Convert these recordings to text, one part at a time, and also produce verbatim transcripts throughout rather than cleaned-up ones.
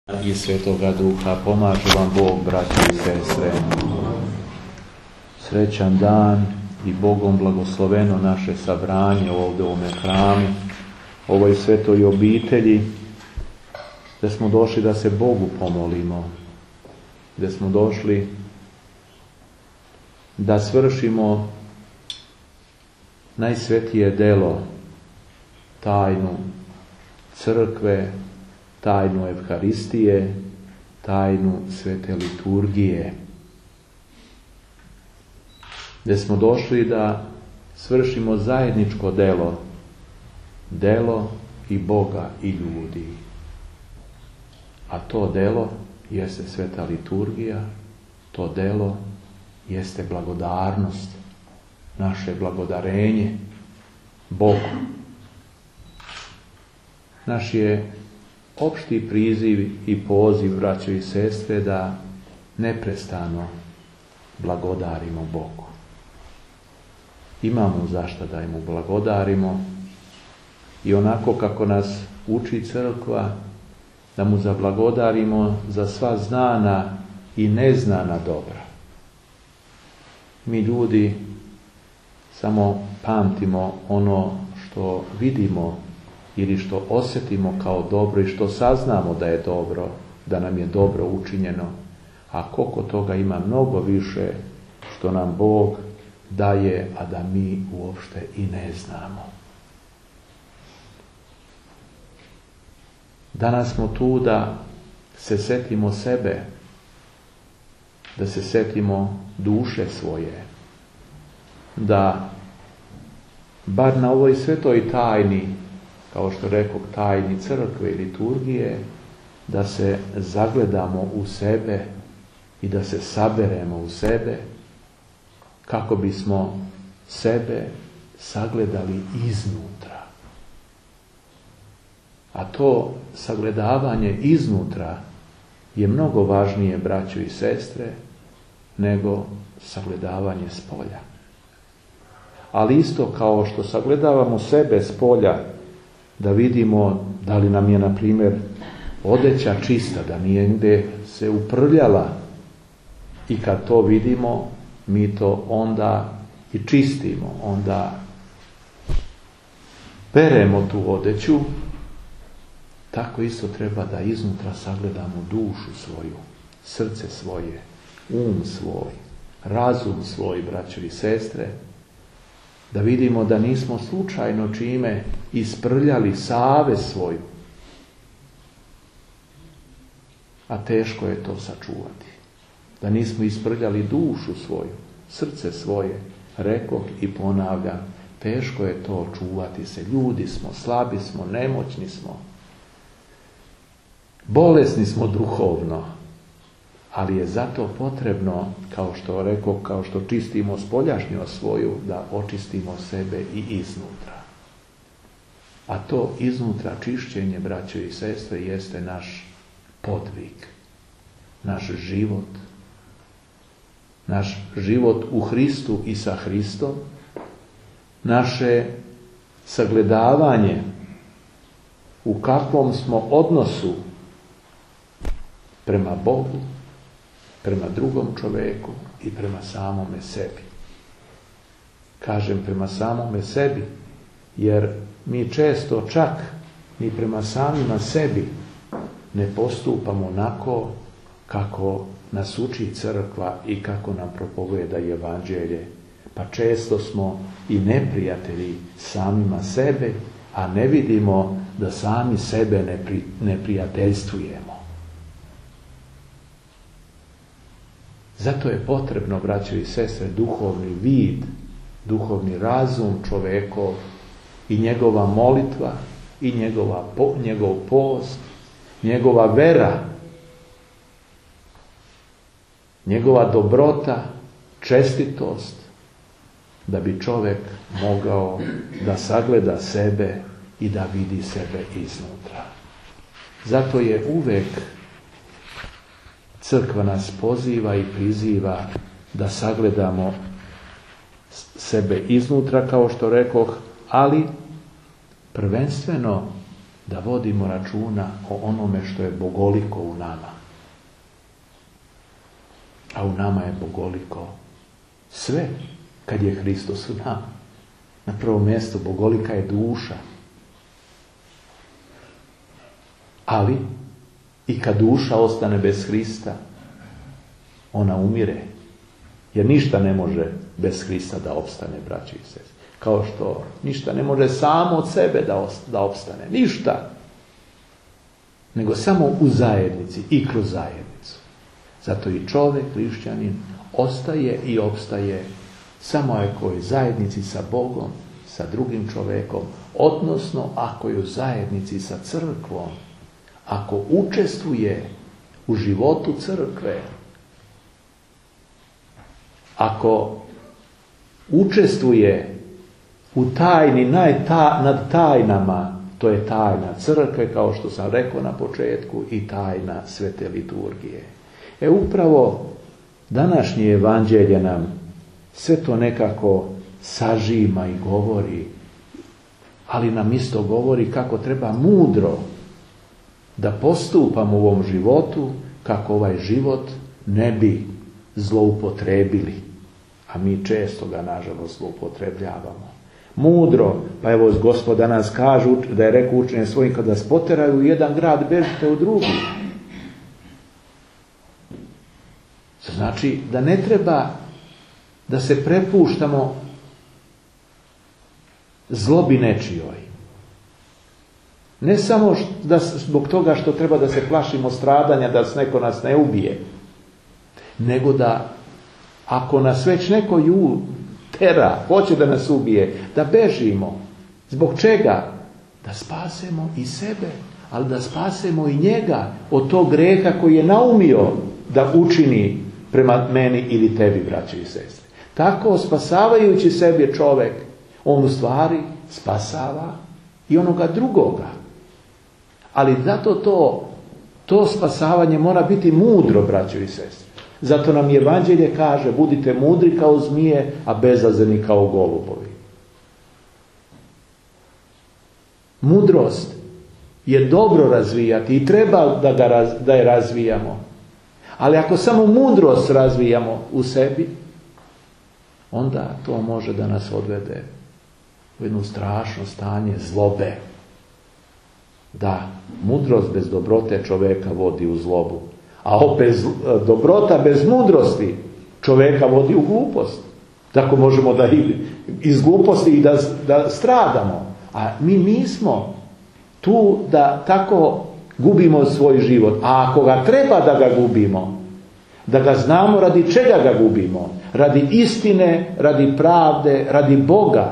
i Svetoga Duha. Pomažu vam Bog, braći i sestre. Srećan dan i Bogom blagosloveno naše sabranje ovdje u ovome hramu, ovoj svetoj obitelji, gdje smo došli da se Bogu pomolimo, gdje smo došli da svršimo najsvetije delo, tajnu crkve, tajnu Evharistije, tajnu svete liturgije. Gdje smo došli da svršimo zajedničko delo, delo i Boga i ljudi. A to delo jeste sveta liturgija, to delo jeste blagodarnost, naše blagodarenje Bogu. Naš je opšti priziv i poziv, braćo i sestre, da neprestano blagodarimo Bogu. Imamo zašto da mu blagodarimo i onako kako nas uči crkva, da mu zablagodarimo za sva znana i neznana dobra. Mi ljudi samo pamtimo ono što vidimo ili što osjetimo kao dobro i što saznamo da je dobro, da nam je dobro učinjeno, a koliko toga ima mnogo više što nam Bog daje, a da mi uopšte i ne znamo. Danas smo tu da se setimo sebe, da se setimo duše svoje, da bar na ovoj svetoj tajni, kao što rekao, tajni crkve i liturgije, da se zagledamo u sebe i da se saberemo u sebe, kako bismo sebe sagledali iznutra. A to sagledavanje iznutra je mnogo važnije, braćo i sestre, nego sagledavanje spolja. Ali isto kao što sagledavamo sebe spolja, da vidimo da li nam je, na primjer, odeća čista, da nije gdje se uprljala, i kad to vidimo, mi to onda i čistimo, onda peremo tu odeću. Tako isto treba da iznutra sagledamo dušu svoju, srce svoje, um svoj, razum svoj, braćo i sestre, da vidimo da nismo slučajno čime isprljali savest svoju. A teško je to sačuvati. Da nismo isprljali dušu svoju, srce svoje, rekoh i ponavljam, teško je to čuvati se. Ljudi smo, slabi smo, nemoćni smo, bolesni smo duhovno, ali je zato potrebno, kao što rekao, kao što čistimo spoljašnjost svoju, da očistimo sebe i iznutra. A to iznutra čišćenje, braćo i sestre, jeste naš podvig, naš život, naš život u Hristu i sa Hristom, naše sagledavanje u kakvom smo odnosu prema Bogu, prema drugom čovjeku i prema samome sebi. Kažem prema samome sebi, jer mi često čak ni prema samima sebi ne postupamo onako kako nas uči crkva i kako nam propovijeda evanđelje. Pa često smo i neprijatelji samima sebe, a ne vidimo da sami sebe ne, pri, ne prijateljstvujemo. Zato je potrebno, braćo i sestre, duhovni vid, duhovni razum čovjekov i njegova molitva i njegova, njegov post, njegova vera, njegova dobrota, čestitost, da bi čovjek mogao da sagleda sebe i da vidi sebe iznutra. Zato je uvek crkva nas poziva i priziva da sagledamo sebe iznutra, kao što rekoh, ali prvenstveno da vodimo računa o onome što je bogoliko u nama. A u nama je bogoliko sve kad je Hristos u nama. Na prvom mjestu bogolika je duša. Ali i kad duša ostane bez Hrista, ona umire. Jer ništa ne može bez Hrista da opstane, braći i sestre. Kao što ništa ne može samo od sebe da, da opstane. Ništa. Nego samo u zajednici i kroz zajednicu. Zato i čovjek, hrišćanin, ostaje i opstaje samo ako je u zajednici sa Bogom, sa drugim čovjekom, odnosno ako je u zajednici sa crkvom, ako učestvuje u životu crkve, ako učestvuje u tajni najta, nad tajnama, to je tajna crkve, kao što sam rekao na početku, i tajna svete liturgije. E upravo današnje evanđelje nam sve to nekako sažima i govori, ali nam isto govori kako treba mudro da postupamo u ovom životu, kako ovaj život ne bi zloupotrebili. A mi često ga, nažalost, zloupotrebljavamo. Mudro, pa evo Gospod danas kaže da je rekao učenje svojim, kada vas poteraju u jedan grad, bežite u drugi. Znači da ne treba da se prepuštamo zlobi nečijoj. Ne samo da, zbog toga što treba da se plašimo stradanja, da neko nas ne ubije, nego da ako nas već neko ju tera, hoće da nas ubije, da bežimo. Zbog čega? Da spasemo i sebe, ali da spasemo i njega od tog greha koji je naumio da učini prema meni ili tebi, braće i sestre. Tako, spasavajući sebe čovjek, on u stvari spasava i onoga drugoga. Ali zato to, to spasavanje mora biti mudro, braće i sestre. Zato nam evanđelje kaže, budite mudri kao zmije, a bezazleni kao golubovi. Mudrost je dobro razvijati i treba da, ga raz, da je razvijamo. Ali ako samo mudrost razvijamo u sebi, onda to može da nas odvede u jedno strašno stanje zlobe. Da, mudrost bez dobrote čovjeka vodi u zlobu. A opet dobrota bez mudrosti čovjeka vodi u glupost. Tako možemo da iz gluposti i da, da stradamo. A mi nismo tu da tako gubimo svoj život. A ako ga treba da ga gubimo, da ga znamo radi čega ga gubimo. Radi istine, radi pravde, radi Boga.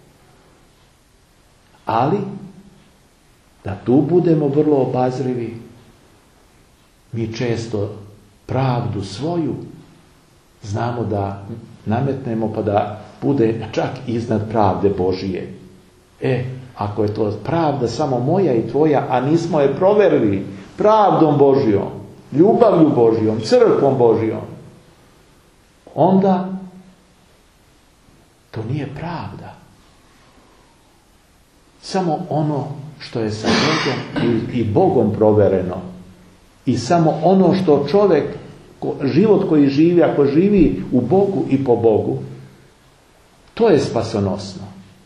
Ali da tu budemo vrlo obazrivi. Mi često pravdu svoju znamo da nametnemo pa da bude čak iznad pravde Božije. E, ako je to pravda samo moja i tvoja, a nismo je proverili pravdom Božijom, ljubavlju Božijom, crkvom Božijom, onda to nije pravda. Samo ono što je sa Bogom i Bogom provereno i samo ono što čovjek, život koji živi, ako živi u Bogu i po Bogu, to je spasonosno.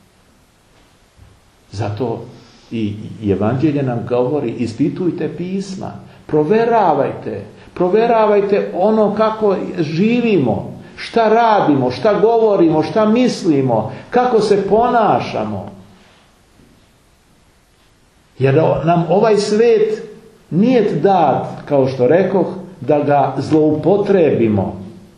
Zato i evanđelje nam govori, ispitujte pisma, proveravajte, proveravajte ono kako živimo, šta radimo, šta govorimo, šta mislimo, kako se ponašamo. Jer nam ovaj svet nije dat, kao što rekoh, da ga zloupotrebimo,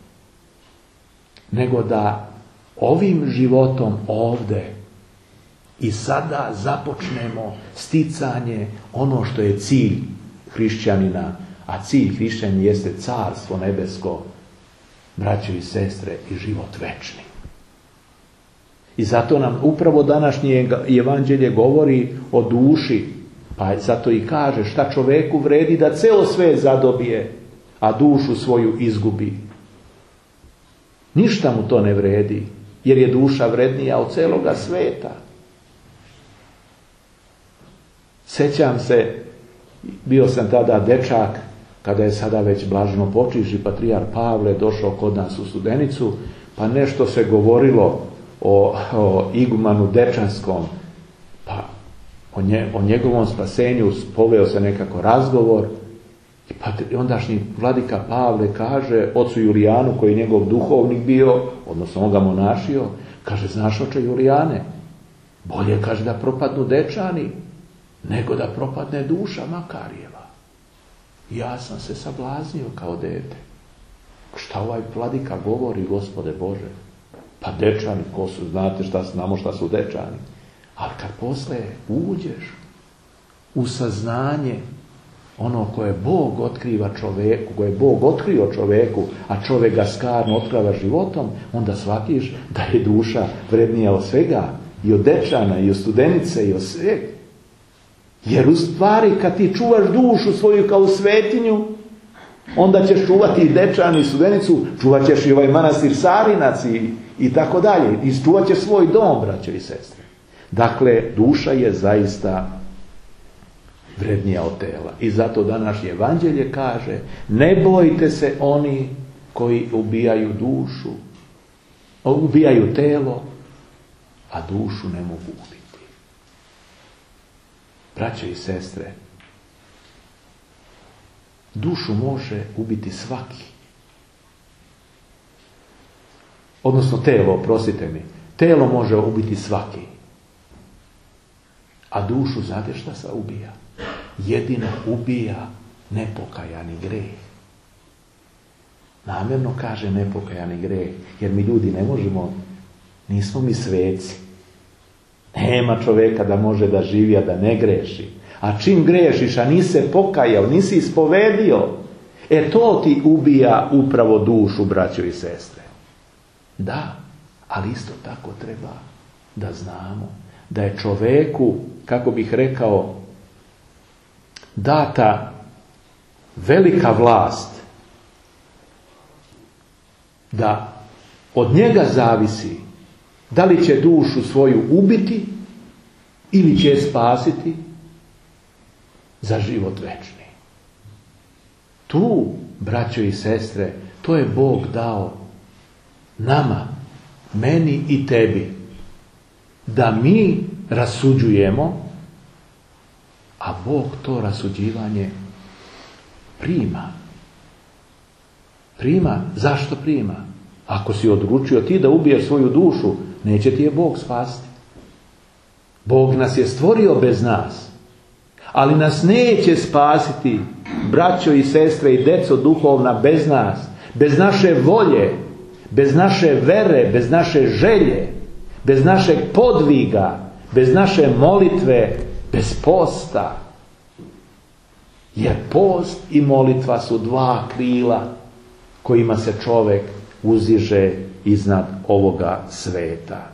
nego da ovim životom ovdje i sada započnemo sticanje ono što je cilj hrišćanina, a cilj hrišćanina jeste carstvo nebesko, braćo i sestre, i život večni. I zato nam upravo današnje evanđelje govori o duši, pa zato i kaže šta čoveku vredi da ceo svet zadobije, a dušu svoju izgubi. Ništa mu to ne vredi, jer je duša vrednija od celoga sveta. Sjećam se, bio sam tada dečak, kada je sada već blaženo počiši patrijar Pavle došao kod nas u Studenicu, pa nešto se govorilo o, o igumanu Dečanskom, pa o, nje, o njegovom spasenju poveo se nekako razgovor, i pa ondašnji vladika Pavle kaže ocu Julijanu, koji je njegov duhovnik bio, odnosno on ga monašio, kaže, znaš oče Julijane, bolje, kaže, da propadnu Dečani, nego da propadne duša Makarijeva. Ja sam se sablaznio kao dete. Šta ovaj vladika govori, Gospode Bože? Pa Dečani, ko su, znate šta, znamo šta su Dečani. Ali kad posle uđeš u saznanje ono koje Bog otkriva čoveku, koje je Bog otkrio čoveku, a čovjek ga skarno otkriva životom, onda shvatiš da je duša vrednija od svega, i od Dečana, i od Studenice, i od svega. Jer u stvari kad ti čuvaš dušu svoju kao svetinju, onda ćeš čuvati i Dečan i Studenicu, čuvat ćeš i ovaj manastir Sarinac i, i tako dalje. I čuvat ćeš svoj dom, braćo i sestre. Dakle, duša je zaista vrednija od tela. I zato današnje evanđelje kaže, ne bojte se oni koji ubijaju dušu, ubijaju telo, a dušu ne mogu ubiti. Braćo i sestre, dušu može ubiti svaki. Odnosno telo, oprostite mi, telo može ubiti svaki. A dušu, znate šta se ubija? Jedino ubija nepokajani greh. Namjerno kaže nepokajani greh, jer mi ljudi ne možemo, nismo mi sveci. Nema čovjeka da može da živi, a da ne greši. A čim grešiš, a nisi se pokajao, nisi ispovedio, e to ti ubija upravo dušu, braćo i sestre. Da, ali isto tako treba da znamo da je čovjeku, kako bih rekao, data velika vlast, da od njega zavisi da li će dušu svoju ubiti ili će je spasiti za život večni. Tu, braćo i sestre, to je Bog dao nama, meni i tebi, da mi rasuđujemo, a Bog to rasuđivanje prima. Prima. Zašto prima? Ako si odlučio ti da ubiješ svoju dušu, neće ti je Bog spasiti. Bog nas je stvorio bez nas, ali nas neće spasiti, braćo i sestre i deco duhovna, bez nas, bez naše volje, bez naše vere, bez naše želje, bez našeg podviga, bez naše molitve, bez posta. Jer post i molitva su dva krila kojima se čovjek uziže iznad ovoga sveta.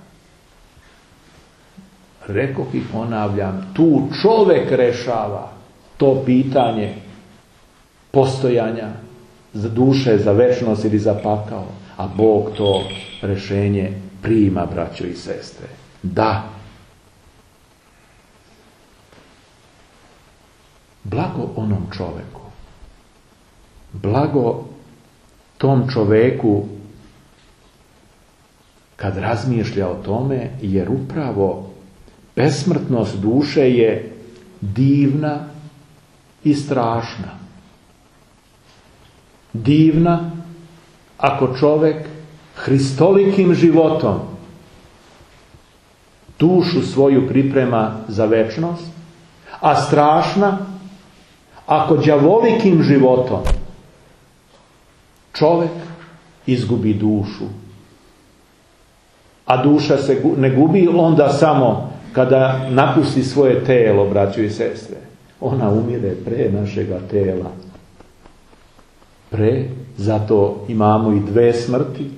Rekoh i ponavljam, tu čovjek rešava to pitanje postojanja za duše, za večnost ili za pakao, a Bog to rešenje prima, braćo i sestre. Da. Blago onom čovjeku, blago tom čovjeku kad razmišlja o tome, jer upravo besmrtnost duše je divna i strašna. Divna ako čovjek hristolikim životom dušu svoju priprema za večnost, a strašna ako đavolikim životom čovjek izgubi dušu. A duša se ne gubi onda samo kada napusti svoje telo, braćo i sestre. Ona umire pre našega tela. Pre, zato imamo i dve smrti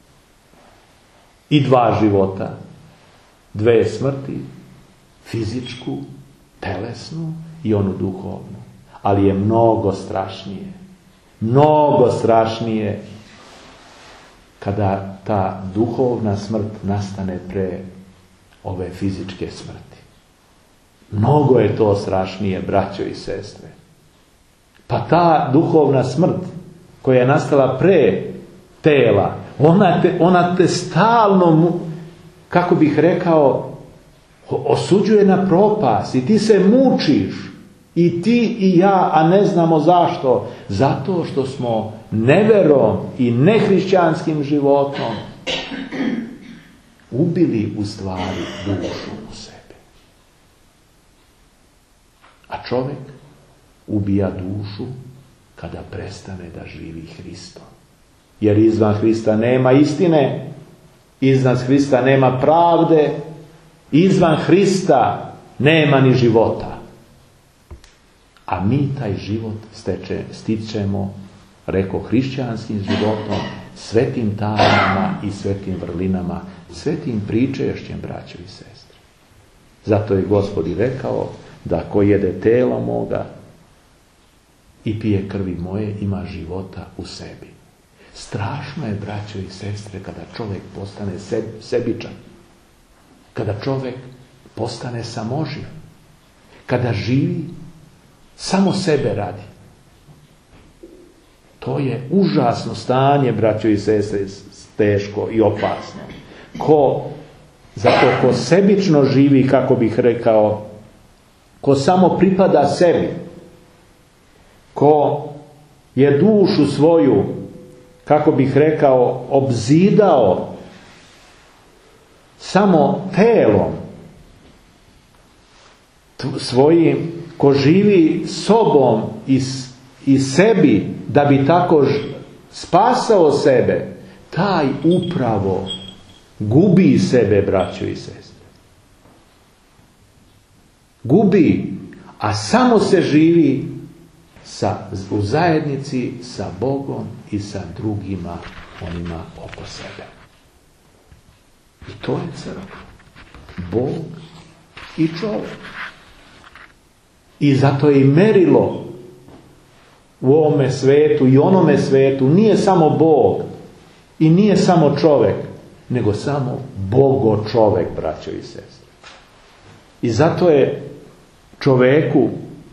i dva života. Dve smrti, fizičku, telesnu i onu duhovnu. Ali je mnogo strašnije. Mnogo strašnije kada ta duhovna smrt nastane pre ove fizičke smrti. Mnogo je to strašnije, braćo i sestre. Pa ta duhovna smrt koja je nastala pre tela, ona te, ona te stalno, kako bih rekao, osuđuje na propast i ti se mučiš. I ti i ja, a ne znamo zašto. Zato što smo neverom i nehrišćanskim životom ubili u stvari dušu u sebi. A čovjek ubija dušu kada prestane da živi Hristom. Jer izvan Hrista nema istine, izvan Hrista nema pravde, izvan Hrista nema ni života. A mi taj život steče, stičemo, reko, hrišćanskim životom, svetim tajnama i svetim vrlinama, svetim pričešćem, braćo i sestre. Zato je Gospod i rekao da ko jede telo moga i pije krvi moje, ima života u sebi. Strašno je, braćo i sestre, kada čovjek postane sebičan, kada čovjek postane samoživ, kada živi samo sebe radi. To je užasno stanje, braćo i sestre, teško i opasno. Ko, zato ko sebično živi, kako bih rekao, ko samo pripada sebi, ko je dušu svoju, kako bih rekao, obzidao samo telom svojim, ko živi sobom i, i sebi da bi tako spasao sebe, taj upravo gubi sebe, braćo i sestre. Gubi, a samo se živi sa, u zajednici sa Bogom i sa drugima, onima oko sebe. I to je crkva. Bog i čovjek. I zato je i merilo u ovome svetu i onome svetu nije samo Bog i nije samo čovjek, nego samo Bogo čovjek, braćo i sestre. I zato je čovjeku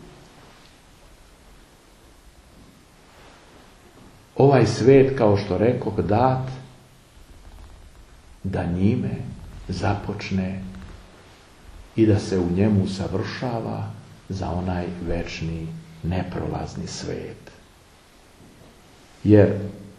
ovaj svet, kao što rekoh, dat da njime započne i da se u njemu savršava za onaj večni, neprolazni svet. Jer,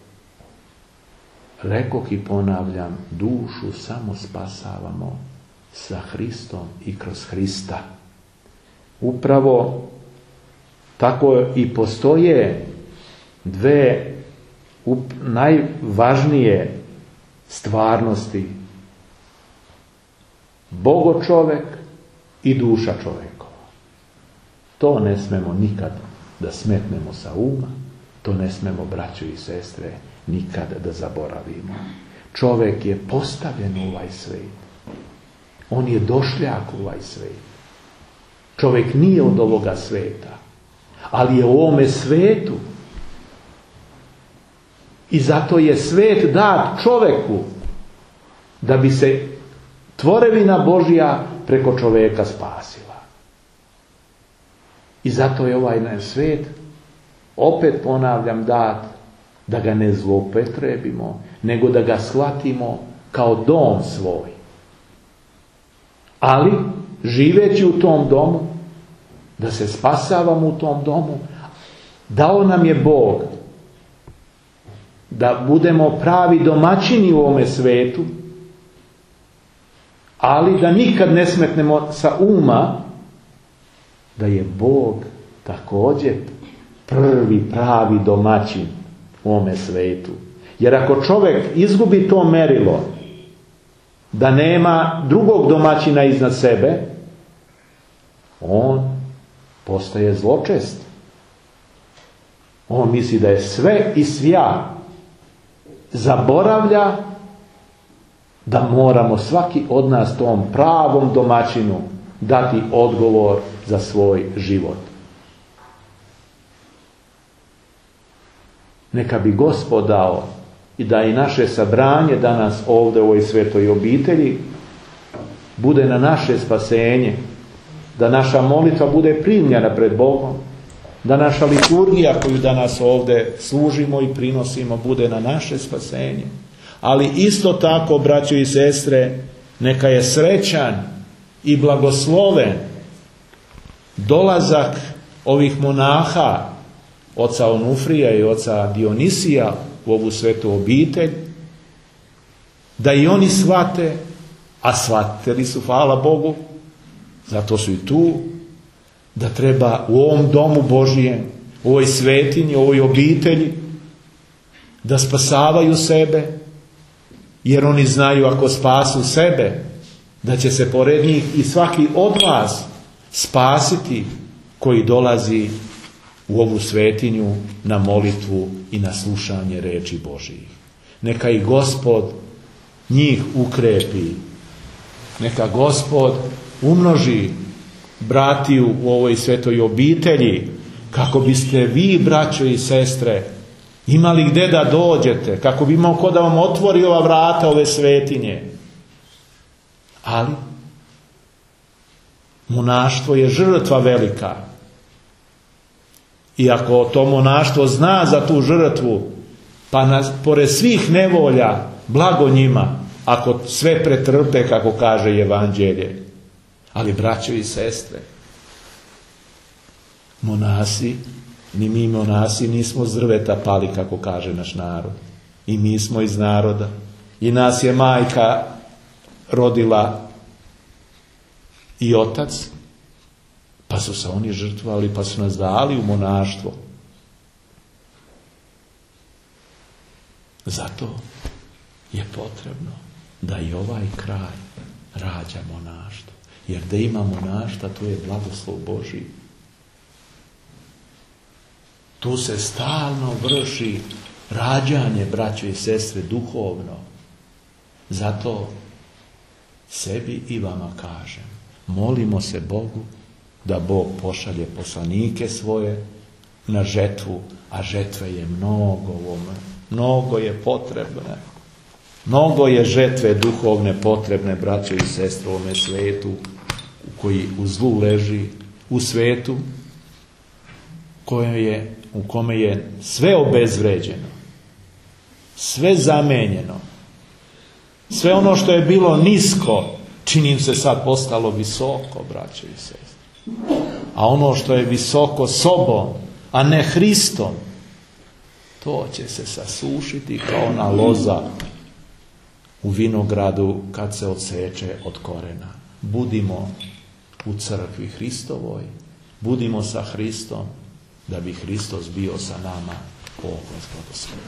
rekoh i ponavljam, dušu samo spasavamo sa Hristom i kroz Hrista. Upravo tako i postoje dve najvažnije stvarnosti: Bogo čovjek i duša čovjekova. To ne smemo nikad da smetnemo sa uma, to ne smemo, braćo i sestre, nikad da zaboravimo. Čovjek je postavljen u ovaj svijet. On je došljak u ovaj svijet. Čovjek nije od ovoga svijeta, ali je u ovome svijetu. I zato je svijet dat čovjeku da bi se tvorevina Božja preko čovjeka spasila. I zato je ovaj svijet, opet ponavljam, dat da ga ne zloupotrebimo, nego da ga shvatimo kao dom svoj. Ali, živeći u tom domu, da se spasavamo u tom domu, dao nam je Bog da budemo pravi domaćini u ovome svetu, ali da nikad ne smetnemo sa uma da je Bog također prvi pravi domaćin u ovome svetu. Jer ako čovjek izgubi to merilo da nema drugog domaćina iznad sebe, on postaje zločest. On misli da je sve i svja. Zaboravlja da moramo svaki od nas tom pravom domaćinu dati odgovor za svoj život. Neka bi Gospod dao i da i naše sabranje danas ovdje u ovoj svetoj obitelji bude na naše spasenje da naša molitva bude primljena pred Bogom, da naša liturgija koju danas ovdje služimo i prinosimo bude na naše spasenje. Ali isto tako, braćo i sestre, neka je srećan i blagosloven dolazak ovih monaha, oca Onufrija i oca Dionisija u ovu svetu obitelj, da i oni shvate, a shvatili su, hvala Bogu, zato su i tu, da treba u ovom domu Božijem, u ovoj svetinji, u ovoj obitelji, da spasavaju sebe, jer oni znaju ako spasu sebe, da će se pored njih i svaki od vas spasiti koji dolazi u ovu svetinju na molitvu i na slušanje reči Božijih. Neka i Gospod njih ukrepi, neka Gospod umnoži bratiju u ovoj svetoj obitelji, kako biste vi, braćo i sestre, imali gdje da dođete, kako bi imao ko da vam otvori ova vrata ove svetinje. Ali monaštvo je žrtva velika. I ako to monaštvo zna za tu žrtvu, pa na, pored svih nevolja, blago njima, ako sve pretrpe, kako kaže Evanđelje. Ali, braćo i sestre, monasi, ni mi monasi nismo s drveta pali, kako kaže naš narod. I mi smo iz naroda. I nas je majka rodila i otac, pa su se oni žrtvovali, pa su nas dali u monaštvo. Zato je potrebno da i ovaj kraj rađa monaštvo. Jer da ima monaštva, to je blagoslov Božji. Tu se stalno vrši rađanje, braćo i sestre, duhovno. Zato sebi i vama kažem, molimo se Bogu da Bog pošalje poslanike svoje na žetvu, a žetve je mnogo, mnogo je potrebne. Mnogo je žetve duhovne potrebne, braćo i sestre, u ovome svetu, u koji u zlu leži, u svetu koje je, u kome je sve obezvređeno, sve zamenjeno, sve ono što je bilo nisko, čini se sad postalo visoko, braćo i sestre. A ono što je visoko sobom, a ne Hristom, to će se sasušiti kao ona loza u vinogradu kad se odseče od korena. Budimo u crkvi Hristovoj, budimo sa Hristom, da bi Hristos bio sa nama. Bog vas blagoslovi.